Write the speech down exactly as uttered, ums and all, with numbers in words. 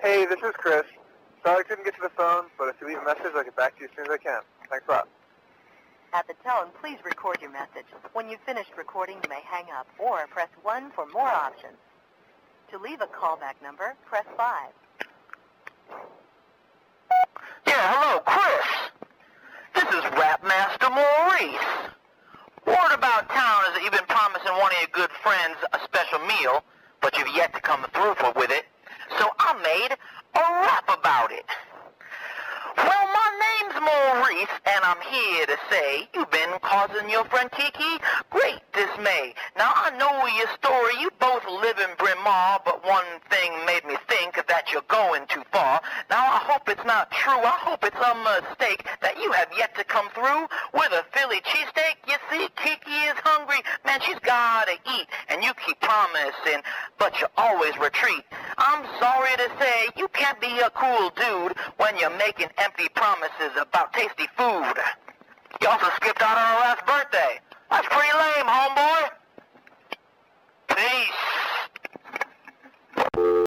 Hey, this is Chris. Sorry I couldn't get to the phone, but if you leave a message, I'll get back to you as soon as I can. Thanks a lot. At the tone, please record your message. When you've finished recording, you may hang up or press one for more options. To leave a callback number, press five. Yeah, hello, Chris. This is Rapmaster Maurice. Word about town is that you've been promising one of your good friends a special meal, but you've yet to come through for with it. So I made a rap about it. Well, my name's Maurice, and I'm here to say you've been causing your friend Kiki great dismay. Now, I know your story. You both live in Bryn Mawr, but one thing made me think that you're going too far. Now, I hope it's not true. I hope it's a mistake that you have yet to come through with a Philly cheesesteak. You see, Kiki is hungry. Man, she's got to eat, and you keep promising, but you always retreat. I'm sorry to say you can't be a cool dude when you're making empty promises about tasty food. You also skipped out on her last birthday. That's pretty lame, homeboy.